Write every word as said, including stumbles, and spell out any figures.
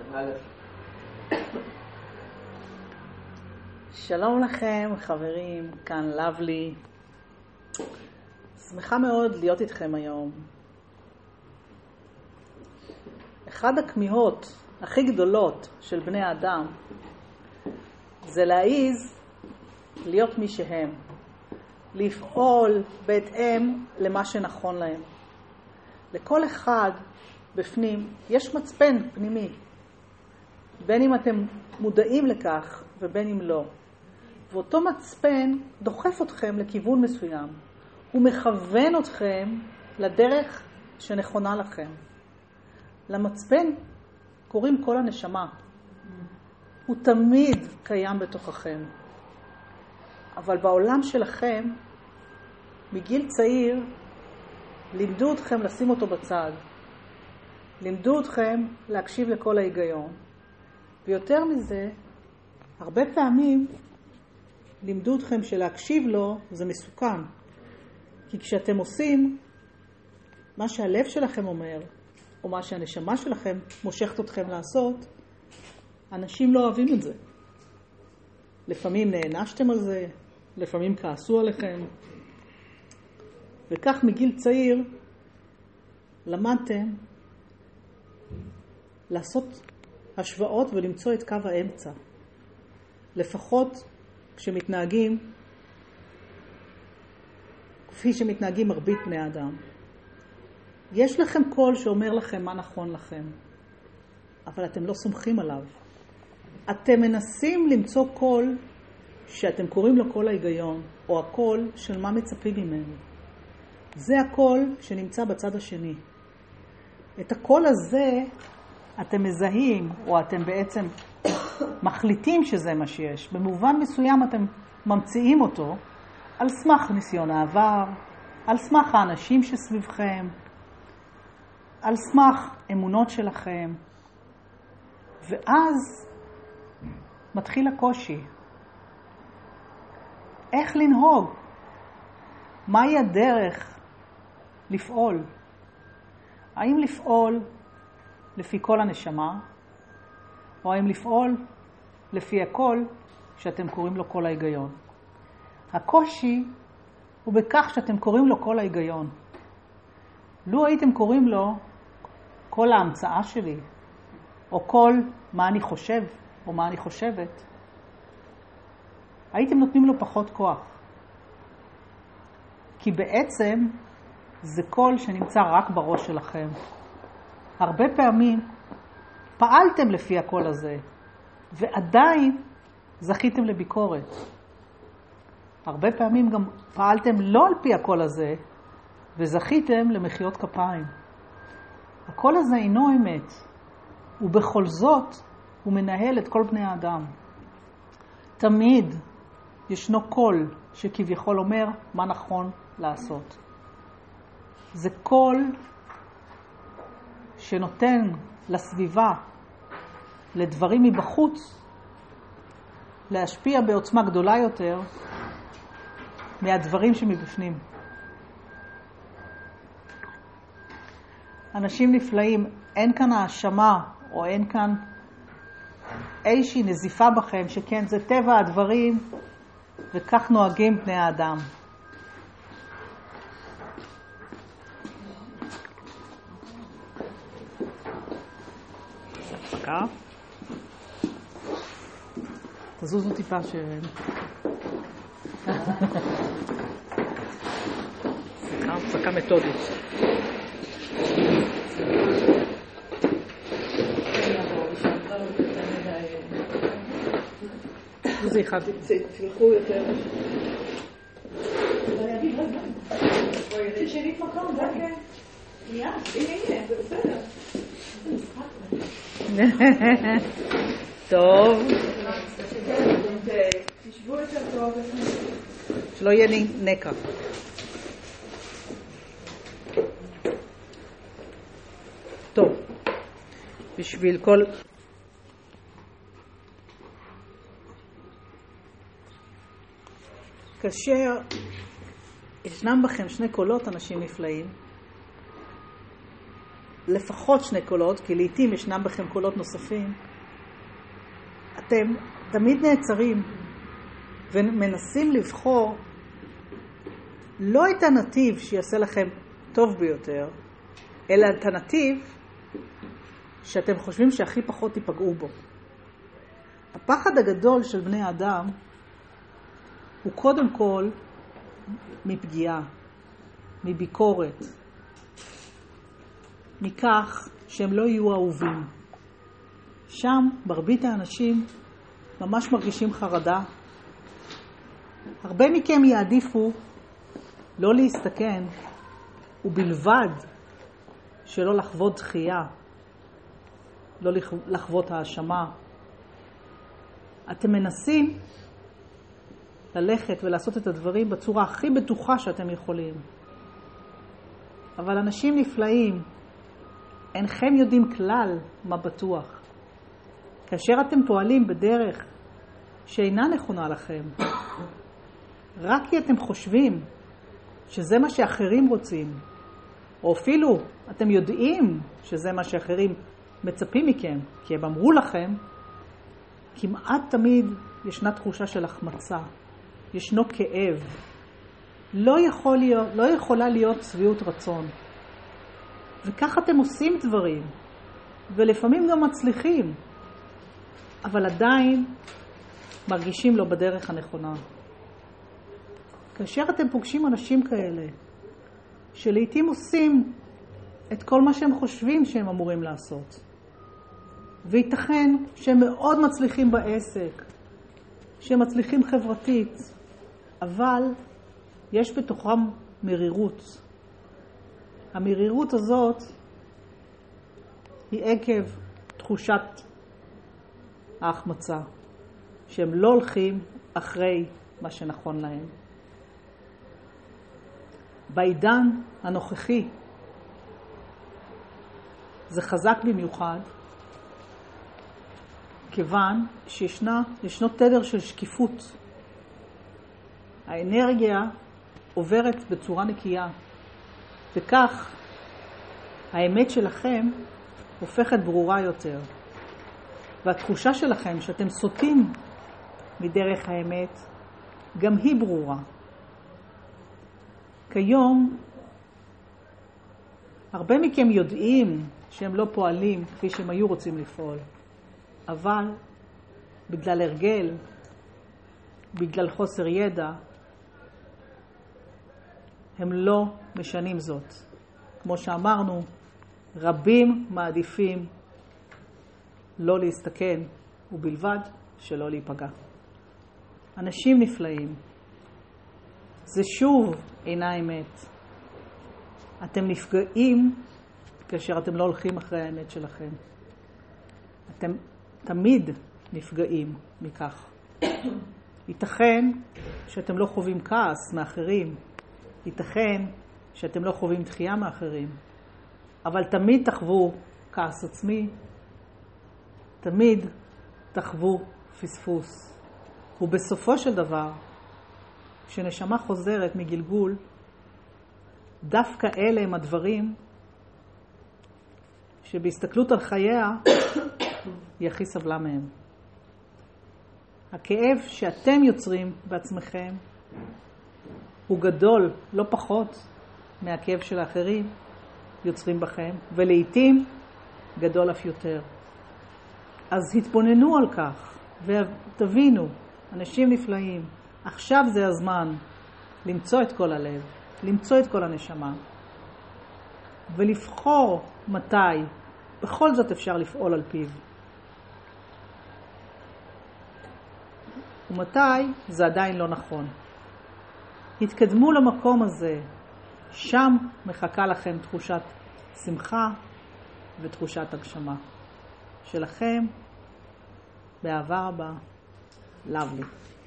שלום לכם חברים, כאן לבלי. שמחה מאוד להיות איתכם היום. אחד הכמיהות הכי גדולות של בני האדם זה להעיז להיות מי שהם, לפעול בהתאם למה שנכון להם. לכל אחד בפנים יש מצפן פנימי, בין אם אתם מודעים לכך ובין אם לא. ואותו מצפן דוחף אתכם לכיוון מסוים. הוא מכוון אתכם לדרך שנכונה לכם. למצפן קוראים כל הנשמה. הוא תמיד קיים בתוככם. אבל בעולם שלכם, מגיל צעיר, לימדו אתכם לשים אותו בצד. לימדו אתכם להקשיב לכל ההיגיון. ויותר מזה, הרבה פעמים לימדו אתכם שלהקשיב לו זה מסוכן. כי כשאתם עושים מה שהלב שלכם אומר, או מה שהנשמה שלכם מושכת אתכם לעשות, אנשים לא אוהבים את זה. לפעמים נענשתם על זה, לפעמים כעסו עליכם. וכך מגיל צעיר למדתם לעשות השוואות ולמצוא את קו האמצע. לפחות כשמתנהגים כפי שמתנהגים מרבית בני האדם. יש לכם קול שאומר לכם מה נכון לכם, אבל אתם לא סומכים עליו. אתם מנסים למצוא קול שאתם קוראים לו קול ההיגיון, או הקול של מה מצפים ממנו. זה הקול שנמצא בצד השני. את הקול הזה אתם מזהים, או אתם בעצם מחליטים שזה מה שיש. במובן מסוים אתם ממציאים אותו על סמך ניסיון העבר, על סמך האנשים שסביבכם, על סמך אמונות שלכם. ואז מתחיל הקושי. איך לנהוג? מהי הדרך לפעול? האם לפעול לפי כל הנשמה, או האם לפעול לפי הכל שאתם קוראים לו כל ההיגיון? הקושי הוא בכך שאתם קוראים לו כל ההיגיון. לו הייתם קוראים לו כל ההמצאה שלי, או כל מה אני חושב, או מה אני חושבת, הייתם נותנים לו פחות כוח. כי בעצם זה קול שנמצא רק בראש שלכם. הרבה פעמים פעלתם לפי הקול הזה, ועדיין זכיתם לביקורת. הרבה פעמים גם פעלתם לא על פי הקול הזה, וזכיתם למחיאות כפיים. הקול הזה אינו אמת, ובכל זאת הוא מנהל את כל בני האדם. תמיד ישנו קול שכביכול אומר מה נכון לעשות. זה קול שנותן לסביבה, לדברים מבחוץ, להשפיע בעוצמה גדולה יותר מהדברים שמבפנים. אנשים נפלאים, אין כאן האשמה או אין כאן איזושהי נזיפה בכם שכן זה טבע הדברים וכך נוהגים בני האדם. הפסקה. תזוזו טיפה ש... הפסקה, הפסקה מתודית. זה אחד. תלכו יותר. אני אגיד רגע. תשאלית מקום, זה כן. הנה, הנה, זה בסדר. טוב. תשבו יותר טוב. שלא יהיה לי נקע. טוב. בשביל כל... כאשר ישנם בכם שני קולות, אנשים נפלאים, לפחות שני קולות, כי לעתים ישנם בכם קולות נוספים, אתם תמיד נעצרים ומנסים לבחור לא את הנתיב שיעשה לכם טוב ביותר, אלא את הנתיב שאתם חושבים שהכי פחות תיפגעו בו. הפחד הגדול של בני האדם הוא קודם כל מפגיעה, מביקורת, מכך שהם לא יהיו אהובים. שם מרבית האנשים ממש מרגישים חרדה. הרבה מכם יעדיפו לא להסתכן, ובלבד שלא לחוות דחייה, לא לחוות האשמה. אתם מנסים ללכת ולעשות את הדברים בצורה הכי בטוחה שאתם יכולים. אבל אנשים נפלאים, אינכם יודעים כלל מה בטוח. כאשר אתם פועלים בדרך שאינה נכונה לכם, רק כי אתם חושבים שזה מה שאחרים רוצים, או אפילו אתם יודעים שזה מה שאחרים מצפים מכם, כי הם אמרו לכם, כמעט תמיד ישנה תחושה של החמצה, ישנו כאב. לא, יכול להיות, לא יכולה להיות שביעות רצון. וכך אתם עושים דברים, ולפעמים גם מצליחים, אבל עדיין מרגישים לא בדרך הנכונה. כאשר אתם פוגשים אנשים כאלה, שלעיתים עושים את כל מה שהם חושבים שהם אמורים לעשות, וייתכן שהם מאוד מצליחים בעסק, שהם מצליחים חברתית, אבל יש בתוכם מרירות. המרירות הזאת היא עקב תחושת ההחמצה, שהם לא הולכים אחרי מה שנכון להם. בעידן הנוכחי זה חזק במיוחד, כיוון שישנה, ישנו תדר של שקיפות. האנרגיה עוברת בצורה נקייה, וכך האמת שלכם הופכת ברורה יותר. והתחושה שלכם שאתם סוטים מדרך האמת, גם היא ברורה. כיום, הרבה מכם יודעים שהם לא פועלים כפי שהם היו רוצים לפעול. אבל בגלל הרגל, בגלל חוסר ידע, הם לא משנים זאת. כמו שאמרנו, רבים מעדיפים לא להסתכן, ובלבד שלא להיפגע. אנשים נפלאים. זה שוב אינה אמת. אתם נפגעים כאשר אתם לא הולכים אחרי האמת שלכם. אתם תמיד נפגעים מכך. ייתכן שאתם לא חווים כעס מאחרים, ייתכן שאתם לא חווים דחייה מאחרים, אבל תמיד תחוו כעס עצמי, תמיד תחוו פספוס. ובסופו של דבר, כשנשמה חוזרת מגלגול, דווקא אלה הם הדברים שבהסתכלות על חייה היא הכי סבלה מהם. הכאב שאתם יוצרים בעצמכם הוא גדול, לא פחות מהכאב של האחרים יוצרים בכם, ולעיתים גדול אף יותר. אז התבוננו על כך ותבינו, אנשים נפלאים, עכשיו זה הזמן למצוא את כל הלב, למצוא את כל הנשמה, ולבחור מתי בכל זאת אפשר לפעול על פיו. ומתי זה עדיין לא נכון. התקדמו למקום הזה, שם מחכה לכם תחושת שמחה ותחושת הגשמה. שלכם, באהבה רבה, לבלי.